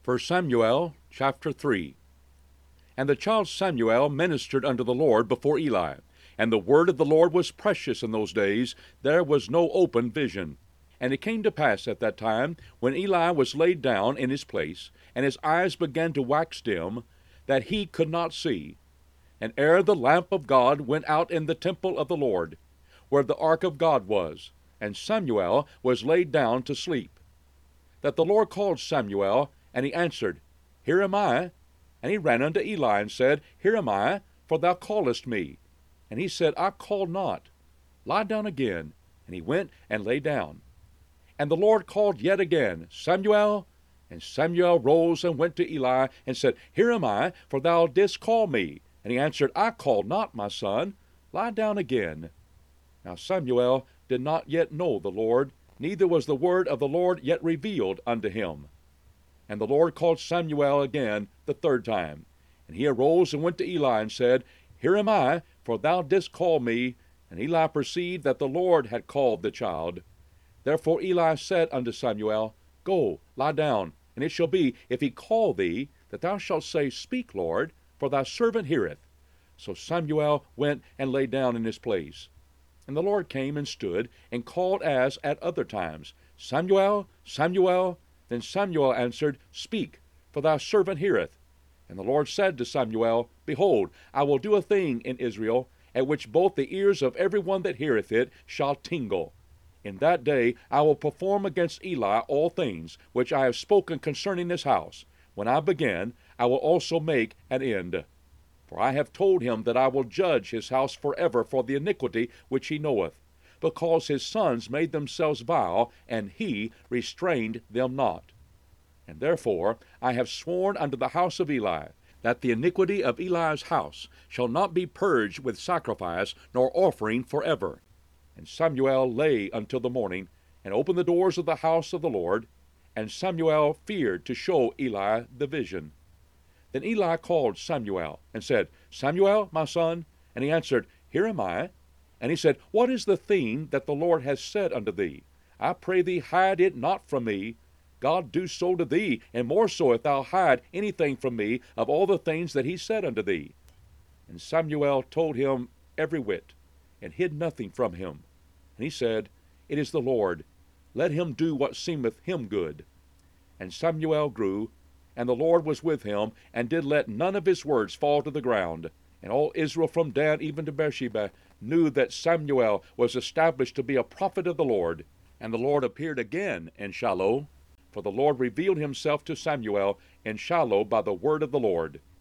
1 Samuel chapter 3. And the child Samuel ministered unto the Lord before Eli. And the word of the Lord was precious in those days, there was no open vision. And it came to pass at that time, when Eli was laid down in his place, and his eyes began to wax dim, that he could not see. And ere the lamp of God went out in the temple of the Lord, where the ark of God was, and Samuel was laid down to sleep, that the Lord called Samuel, and he answered, Here am I. And he ran unto Eli, and said, Here am I, for thou callest me. And he said, I called not. Lie down again. And he went and lay down. And the Lord called yet again, Samuel. And Samuel rose and went to Eli, and said, Here am I, for thou didst call me. And he answered, I called not, my son. Lie down again. Now Samuel did not yet know the Lord, neither was the word of the Lord yet revealed unto him. And the Lord called Samuel again the third time. And he arose and went to Eli, and said, Here am I, for thou didst call me. And Eli perceived that the Lord had called the child. Therefore Eli said unto Samuel, Go, lie down, and it shall be, if he call thee, that thou shalt say, Speak, Lord, for thy servant heareth. So Samuel went and lay down in his place. And the Lord came and stood, and called as at other times, Samuel, Samuel. Then Samuel answered, Speak, for thy servant heareth. And the Lord said to Samuel, Behold, I will do a thing in Israel, at which both the ears of every one that heareth it shall tingle. In that day I will perform against Eli all things which I have spoken concerning this house. When I begin, I will also make an end. For I have told him that I will judge his house forever for the iniquity which he knoweth, because his sons made themselves vile, and he restrained them not. And therefore I have sworn unto the house of Eli, that the iniquity of Eli's house shall not be purged with sacrifice nor offering forever. And Samuel lay until the morning, and opened the doors of the house of the Lord. And Samuel feared to show Eli the vision. Then Eli called Samuel, and said, Samuel, my son. And he answered, Here am I. And he said, What is the thing that the Lord has said unto thee? I pray thee, hide it not from me. God do so to thee, and more so, if thou hide anything from me of all the things that he said unto thee. And Samuel told him every whit, and hid nothing from him. And he said, It is the Lord. Let him do what seemeth him good. And Samuel grew, and the Lord was with him, and did let none of his words fall to the ground. And all Israel from Dan even to Beersheba knew that Samuel was established to be a prophet of the Lord. And the Lord appeared again in Shiloh, for the Lord revealed himself to Samuel in Shiloh by the word of the Lord.